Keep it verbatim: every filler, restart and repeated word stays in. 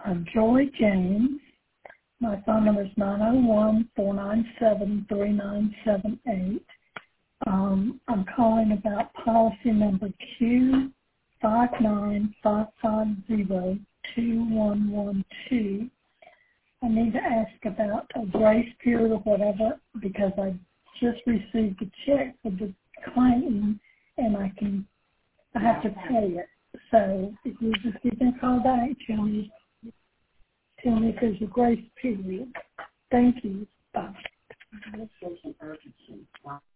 uh, Joy James. My phone number is nine oh one, four nine seven, three nine seven eight. Um, I'm calling about policy number Q five nine five five zero two one one two. I need to ask about a grace period or whatever because I just received a check for the claim and I can I have to pay it. So if you just give me a call back, tell me tell me if there's a grace period. Thank you. Bye.